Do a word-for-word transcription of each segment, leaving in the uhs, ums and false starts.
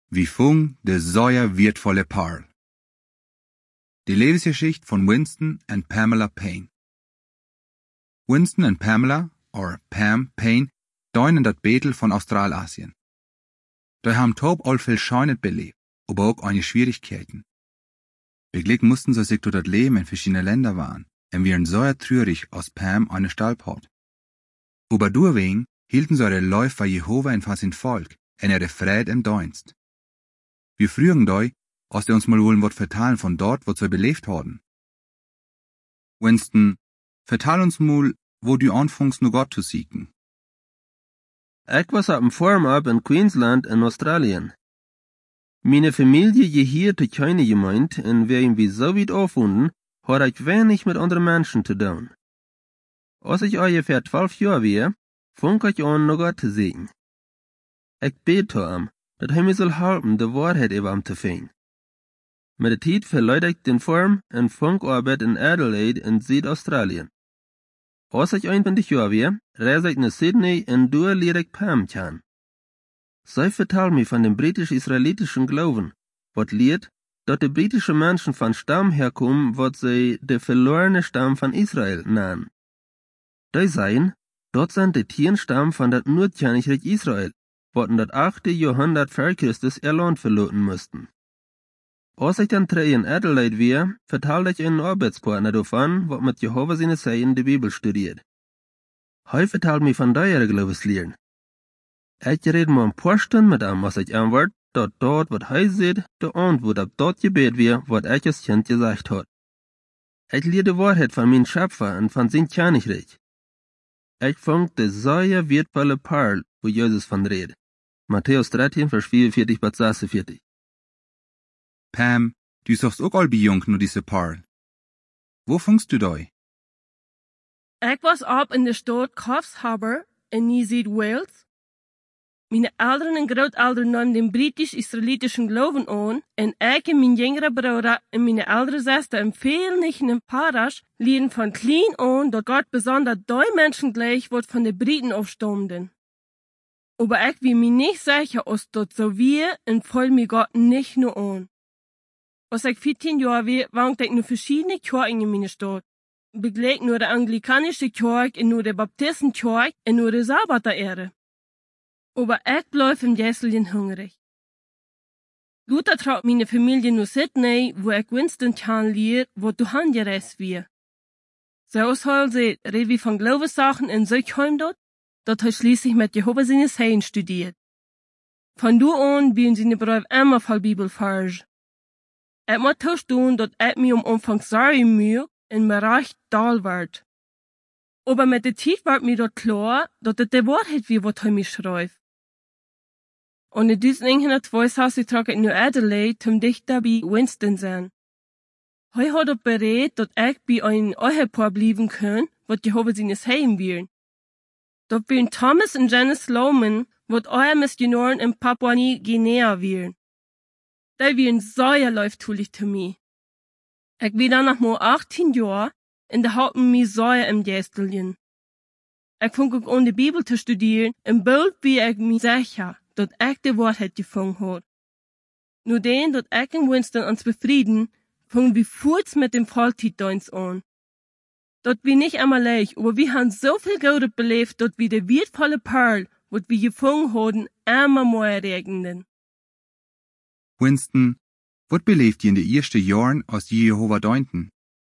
Wie vung de sehr wertvolle Parl. Die Lebensgeschichte von Winston und Pamela Payne. Winston und Pamela, or Pam Payne, deinen dat Betel von Australasien. Da haben taub all viel Scheunet belebt, aber auch eine Schwierigkeiten. Begleck mussten sie sich durch das Leben in verschiedene Länder waren, und wären so traurig, aus Pam eine Stalb hat. Aber durchwegen hielten sie ihre Läufe bei Jehova in fast Volk, und ihre Fried im Dienst. Wir frügen doi, aus der uns mal wollen wat vertalen von dort, wo sie belebt haben. Winston, vertal uns mal, wo du anfängst, nur Gott zu siegen. Ich was op een farm op in Queensland in Australien. Meine Familie je hier te keine gemeint, en wären wir so weit aufwunden, hat ich wenig mit anderen Menschen zu tun. Als ich ungefähr zwölf Jahre war, fang ich an, noch Gott zu sehen. Ich bete ihm, dat hij mir soll helfen, de Wahrheit über ihm zu finden. Mit der Zeit verleute ich den Farm en fang Arbeit in Adelaide in Südaustralien. Als ich einundzwanzig Jahre war, reise ich nach Sydney en door leer ich Pam kennen. Sie vertelt mir von dem britisch-israelitischen Glauben, wat lehrt, dat die britischen Menschen von Stamm herkommen, wat sie der verlorene Stamm von Israel nennen. Die sagen, dort sind die tien Stamm von dat Nordkönigreich Israel, wat in dat achte Jahrhundert vor Christus ihr Land verloren mussten. Als ich dann drei in Adelaide war, vertalte ich einen Arbeitspartner davon, wat mit Jehova seine Seiten die Bibel studiert. Hij vertelt mir von deiner Glaubenslehren. Ich rede mal ein paar Stunden mit ihm, was ich antwort, dat dort, wat hij sieht, de Antwort auf dort Gebet wir, wat ich als Kind gesagt hat. Ich lehre die Wahrheit von meinem Schöpfer und von sein Königreich. Ich fang de sehr wertvolle Parl, wo Jesus von redet. Matthäus dreizehn, Vers vierundvierzig bis sechsundvierzig. Pam, du sagst auch all jung nur diese Parl. Wo fängst du da? Ich was ab in der Stadt Coffs Harbour in New South Wales. Meine Eltern und Großeltern nahmen den britisch-israelitischen Glauben an, und ich und mein jüngerer Bruder und meine ältere Schwester empfehlen nicht in dem Parasch, lehren von klein an, dass Gott besonders die Menschen gleich wird von den Briten aufstammenden. Aber ich will mir nicht sicher, dass das so wir und voll mir Gott nicht nur an. Als ich vierzehn Jahre war, wohnte ich nur verschiedene Kirchen in meiner Stadt. Begleich nur der anglikanische Kirche und nur der Baptistenkirche und nur der Sabbaterehre. Aber ich bleib im Jesselchen hungrig. Luther traf meine Familie nur Sydney, wo ich Winston kennenlernte, wo du handgereist wir. So soll sie, red wie von Glaubenssachen in Söchheim dort, dort hat schließlich mit Jehova seine Seinen studiert. Von du an bin sie ne Brief immer voll Bibelfarge. Ich muss tun, dass ich mir am Anfang sorry mühe in mir recht dahl wird. Aber mit der Zeit wird mir dort klar, dass das die Wahrheit wie, was er mir schreibt. Und in diesem neunzehnhundertzweiundzwanzig trage ich nur Adelaide zum Dichter bei Winston sein. Hij hat auch bereit, dass ich bei einem Ehepaar bleiben kann, was Jehova seines Heim will. Dort bin Thomas und Janice Sloman, was euer Missionaren in Papua-Neuguinea will. Die wären sehr leuftulich zu mir. Ich bin dann nach mal achtzehn Jahren und da hatten mich sehr im Jästelchen. Ich fang auch an, die Bibel zu studieren und bald bin ich mir sicher, dass ich die Wahrheit gefunden hat. Nur den, dass ich und Winston uns befrieden, fangen wir kurz mit dem Vollzeitdienst an. Dort bin nicht einmal leicht, aber wir haben so viel Geld belebt, dass wir die wertvolle Perl, was wir gefunden haben, immer mehr regnen. Winston, wat belebt ihr in den ersten Jahren aus Jehova deinten?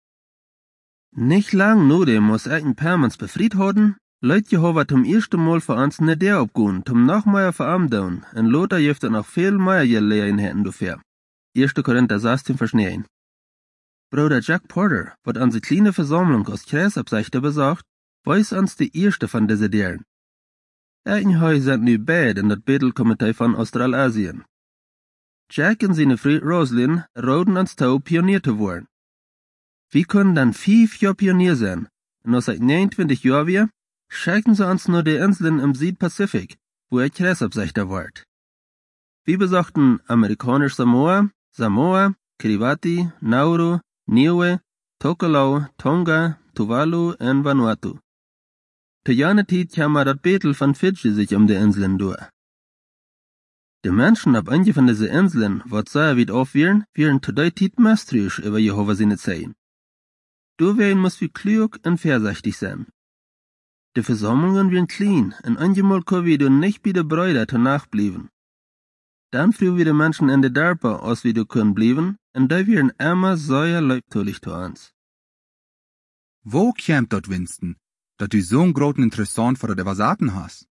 Nicht lang nachdem, als ich ein paar Manns befried hatten, lädt Jehova zum ersten Mal für uns ne der abgehen, zum Nachmeier für am down, und Lothar jefte noch viel mehr Gelegenheiten dafür. erster Korinther sechzehn, Vers neun. Bruder Jack Porter, wat unsere kleine Versammlung aus Kreisabsichter besagt, weiß uns die erste von diese Deren. Ich und Heu sind nu beide in das Betelkomitee von Australasien. Jack und seine Frau Roslyn roden uns zu, Pionier zu werden. Wir können dann fünf Jahre Pionier sein, und als ich neunundzwanzig Jahre war, schickten sie uns nur die Inseln im Südpazifik, wo ich Kreisabsichter ward. Wir besuchten amerikanisch Samoa, Samoa, Kiribati, Nauru, Niue, Tokelau, Tonga, Tuvalu und Vanuatu. Zu jener Zeit kam das Betel von Fidschi sich um die Inseln durch. De Menschen ab einigen von diese Inseln, wat sehr weit auf wären, wären zu der Zeit misstrauisch über Jehova seine Zeichen. Du wären muss wie klug und vorsichtig sein. Die Versammlungen wären klein, und einmal können wir nicht bei der Bräude danach bleiben. Dann früh wir die Menschen in der Dörper, als wir du können bleiben, und da wären immer sehr leibtülich zu uns. Wo kämt dort, Winston, dass du so'n großen Interessant für das Evasaten hast?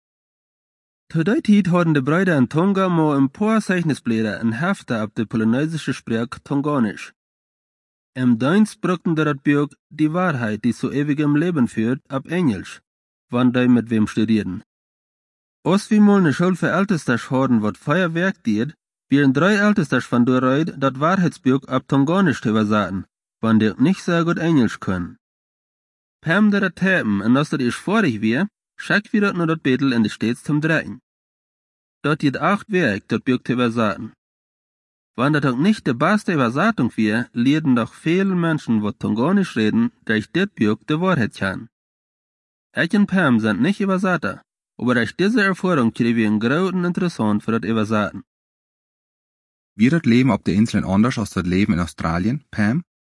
Zu der Zeit hatten die Brüder in Tonga mal ein paar Zeichnisblätter und Hefte ab der polynesische Sprache Tongonisch. Im Deutsch brachten das Buch die Wahrheit, die zu ewigem Leben führt, ab Englisch, wann die mit wem studieren. Als wir mal eine Schule für Ältesters hatten, wat Feuerwerk diet, wären drei Ältesters von Doreit das Wahrheitsbuch ab Tongonisch zu übersetzen, wann die nicht sehr gut Englisch können. Pam der das tapen, und als das ich vorig wär, schickt wir dort nur das Betel in die Städte zum Drecken. Dort geht acht Werk, das Buch zu übersetzen. Wenn das auch nicht die beste Übersetzung wär, lehrten doch viele Menschen, die Tongonisch reden, durch das Buch die Wahrheit kennen. Ich und Pam sind nicht Übersetzer, aber durch diese Erfahrung kriegen wir einen großen Interessant für das Übersetzen. Wie das Leben auf der Insel anders als das Leben in Australien, Pam?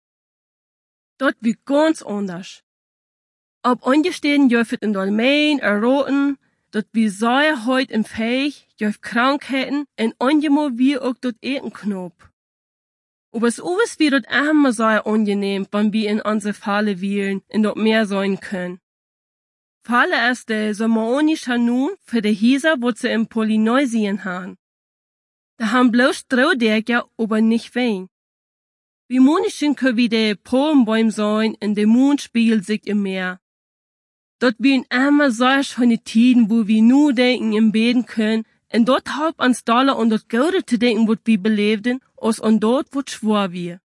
Dort wie ganz anders. Ob Ungestehen jöfet in Dolmein, erroten, dort wie sehr heut im Fähig, jöf Krankheiten, en onjemo wie auch dort eten knop. Aber es uwes wie dort immer sehr ungenehm, wann wir in unsere Falle wählen, in dort mehr sein können. Falle ist der Sommeroni Chanu für die Hieser, wo sie in Polynesien haben. Da haben bloß Strohdächer, aber nicht wein. Wie Monischen können wie die Palmbäume sein, in der Mond spiegelt sich im Meer. Dort wie in immer solche schöne Tiden, wo wir nur denken im Beten können, und dort halb ans Dollar und dort Gaude zu denken, wat wir belebten, als und dort, wat schwor wir.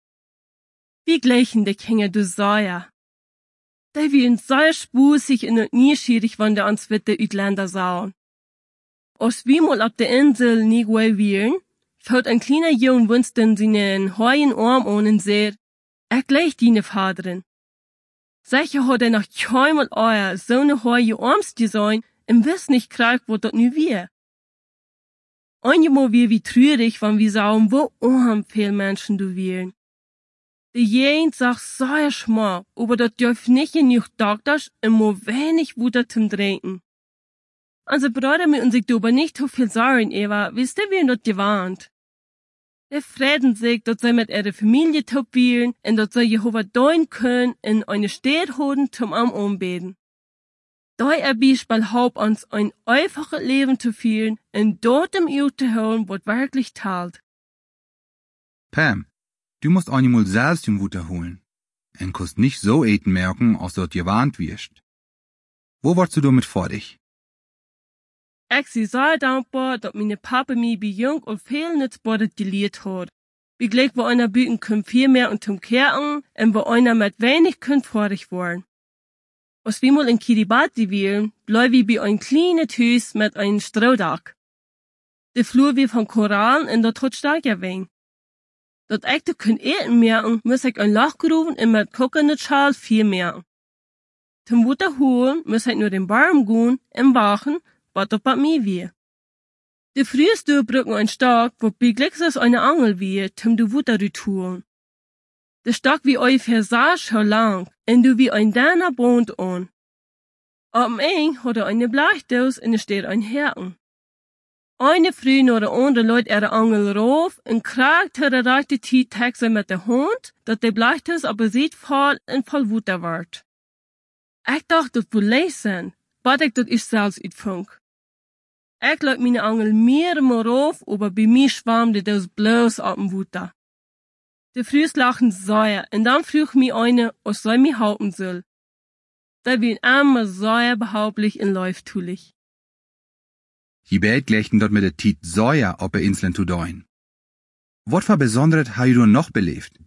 Wie gleichen die Kinder du Säuer. Da wir in sehr spusig und nieschierig, wann der uns mit der Utländer sahen. Als wir mal auf der Insel Niue wären, schaut ein kleiner Jung Winston seinen heuen Arm an und sagt, er gleich deine Vaterin. Sicher hat er noch keinmal euer so ne hohe Arms design und wiss nicht kriegt, wo das nu wir. Einmal wir wie trürig, wenn wir sagen, wo unheim viel Menschen du wählen. Die Jent sagt sehr schmal, aber das dürft nicht genug Doktors und nur wenig Butter zum Trinken. Unser Bruder mit uns sich darüber nicht so viel sagen, Eva, wisst ihr, wir dort gewarnt. Der Frieden sagt, dass sie mit ihrer Familie topieren und dass sie Jehova deuen können in eine Stadt holen zum am Umbeten. Da er Beispiel haupt uns ein einfaches Leben zu führen und dort im Ute zu holen, was wirklich teilt. Pam, du musst einmal selbst den Wutter holen. Und kannst nicht so eten merken, als dort gewarnt wirst. Wo warst du damit vor dich? Ich bin sehr dankbar, dass meine Papa mich bei jung und viel Nützbares gelehrt hat. Wie gleich bei einer büten können viel mehr und zum Kehren und bei einer mit wenig können vorig worden. Als wir mal in Kiribati wählen, bleiben wir bei einem kleinen Haus mit einem Strohdach. Der Flur wird von Korallen und dort hat stark erwähnt. Dort ich du können eten merken, muss ich ein Loch gerufen und mit Coconut-Schal viel merken. Zum Wutter holen, muss ich nur den Baum gehen und wachen, was dort bei mir wir. Die früheste brücken ein Stock, wo bei Glixes eine Angel wir, zum du Wutter retouren. Der Stock wie ungefähr sehr schön lang, und du wie ein Dana Bond an. Am Eng hat er eine Blechdose und es steht ein Herren. Eine Früh nur der andere Leute ihre Angel rauf und kragt hat er rechte Zeit Texte mit der Hund, dass der Blechdose aber sieht voll und voll Wutter wird. Ich dachte, das wohl lesen, aber ich das ich selbst utfunk. Ich lag meine Angel mehrmal rauf, aber bei mir schwammte das bloß auf dem Wutter. Die Frühs lachen sehr, und dann frug mich eine, was soll mich halten soll. Da bin immer sehr behauptlich und läuftulich. Je bald gleichen dort mit der Tiet Säuer auf der Inseln zu deuen. Wat für Besonderes hast du noch belebt?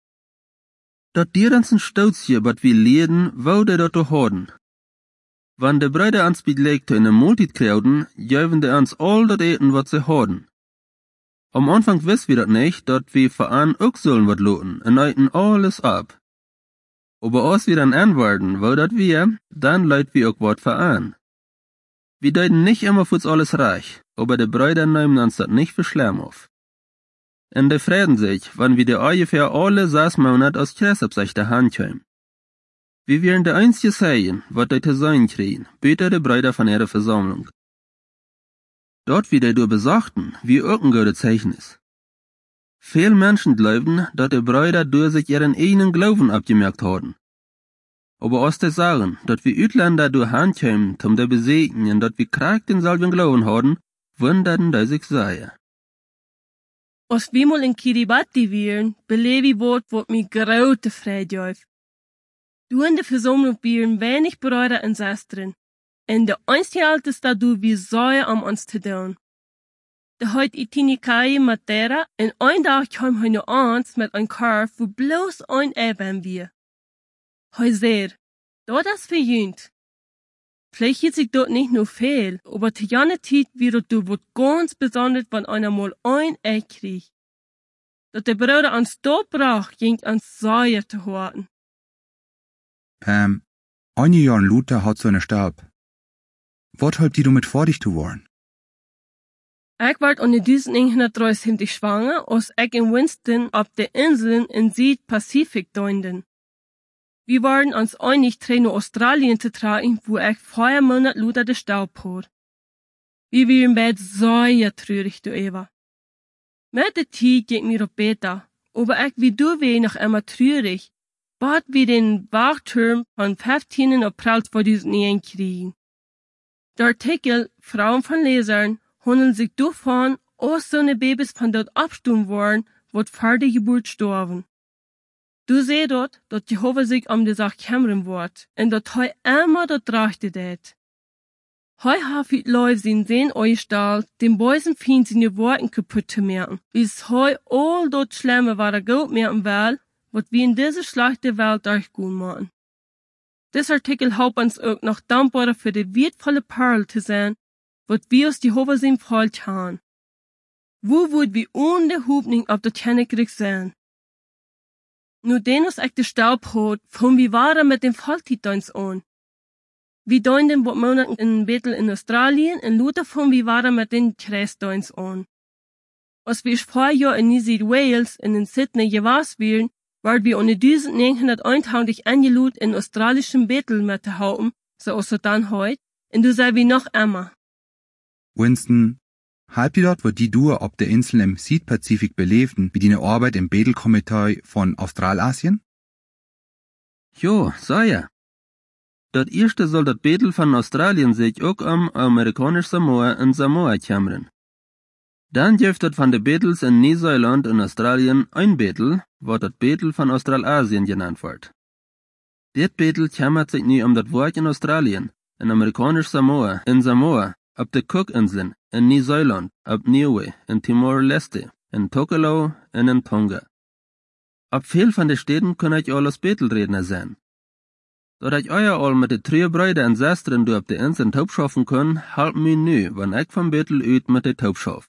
Dat die ganzen Stautzje, wat wir lehren, wo der dort hoden. Wann de Brüder ans belegte in der Multit kreuden, jäven de ans all dat eten, wat sie hoden. Am Anfang wiss wir dat nicht, dat wir veran auch sollen wat loten, und eiten alles ab. Aber als wir dann anwarden, wo dat wir, dann leut wir auch wat veran. Wir deuten nicht immer fürs alles reich, aber die Brüder nehmen uns das nicht für schlimm auf. Und die freuen sich, wenn wir die ungefähr alle sechs Monate aus Christus auf der Hand kommen. Wir werden die einzige sein, was die zu sein kriegen, bitte die Brüder von ihrer Versammlung. Dort wieder du besachten, wie auch ein gutes Zeichen ist. Viele Menschen glauben, dass die Brüder durch sich ihren eigenen Glauben abgemerkt haben. Aber aus der sagen, dass wir Utländer durch Hand kommen, um die besiegen, und dass wir Krieg denselben Glauben haben, wundern die sich sehr. Als wir mal in Kiribati wären, belebe ich Wort, wat mir grote Freude auf. Du in der Versammlung wären wenig Brüder und Schwestern. Und der einzige Älteste du wie sehr am uns zu tun. Der heut Itinikai Matera, und ein Tag kam hij nur ans mit ein Korf, wo bloß ein Eben wir. Hij sehr, dort das verjünt. Vielleicht ist sich dort nicht nur viel, aber zu jener Zeit wird du wird ganz besonders, wenn einer mal ein Eck kriegt. Dass der Bruder ans dort brach, ging ans sehr zu horten. Pam, ein Jahr Luther hat so eine Stab. Wat halbt die du mit vor dich zu wollen? Ich ward in neunzehnhundertdreiundsiebzig schwanger, als ich in Winston auf den Inseln in Südpazifik deunden. Wir waren uns einig, nach Australien zu tragen, wo ich vier Monate Luther de Staub hat. Wir waren beide sehr traurig, du Eva. Mit der Zeit ging mir auch besser, aber ich wie du weh noch immer traurig, bald wir den Wachturm von fünfzehnten April zweitausendneun kriegen. Der Artikel Frauen von Lesern handeln sich davon, als so eine Babys von dort abstummen waren, wat vor der Geburt starben. Du seh dort, dass Jehova sich um die Sache kümmern wird, und dass hei immer dort trachtet hat. Hei hafit Leute sind sehen euch stahl, den Beusen fien seine Worten kaputt zu merken, bis hei all dort Schlimme war der Gott merken will, wat wir in dieser schlechte Welt durchgehen machen. Das Artikel haupt uns auch noch dankbarer für die wertvolle Perle zu sein, wat wir aus Jehova sind voll haben. Wo würd wir ohne Hubning auf der Königreich sein? Nur den uns echt der Staub hat, von wie waren mit dem Volltitans an. Wir deunden wat Monaten in Bethel in Australien, und Luther von wie waren mit den Christdeins an. Als wir vor Jahr in New South Wales und in Sydney gewasst wären, waren wir ohne neunzehnhunderteinundzwanzig angelud in australischen Bethel mit zu haben, so als dann heut, und du sei wie noch immer. Winston, halb die dort, wo die du ob der Insel im Südpazifik belebten, wie deine Arbeit im Betelkomitee von Australasien? Jo, sei ja. Dat erste soll dat Betel von Australien sich auch am amerikanisch Samoa in Samoa kümmern. Dann gibt het von de Betels in Neuseeland und Australien ein Betel, wat dat Betel von Australasien genannt wird. Dit Betel kümmert sich nu um dat Wort in Australien, in amerikanisch Samoa, in Samoa, auf de Cookinseln, in Neuseeland, auf Niue, in Timor-Leste, in Tokelau und in Tonga. Ab viel von de Städten kann ich all als Betelredner sein. Dat ich euer all mit de drei Brüder und Schwestern du auf de Inseln taub schaffen kann, halt mir nü, wenn ich vom Betel üt mit de taub schaff.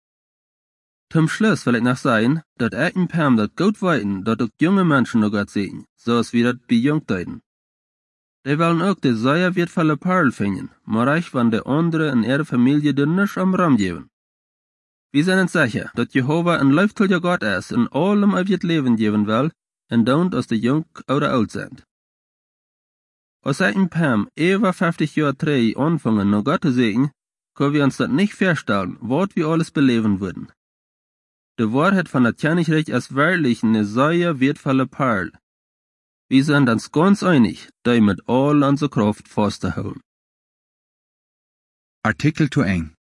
Zum Schluss will ich noch sagen, dat ich in Pam dat gut weiten, dat auch junge Menschen noch Gott sehen, so als wie dat bei Jungdeuten. Die wollen auch die sehr wertvolle Perle finden, aber ich wenn de andere in ihrer Familie den nicht am Raum geben. Wir sind uns sicher, dat Jehova ein leibtölliger Gott ist und allem auf ihr Leben geben will, und don't aus de jung oder alt sind. Als ich in Pam über fünfzig Jahre drei anfangen, noch Gott zu sehen, können wir uns das nicht vorstellen, was wir alles beleben würden. Die Wahrheit von der Königreich ist wirklich eine sehr wertvolle Perle. Wir sind uns ganz einig, die mit all unserer Kraft festzuhalten. Artikel zu eng.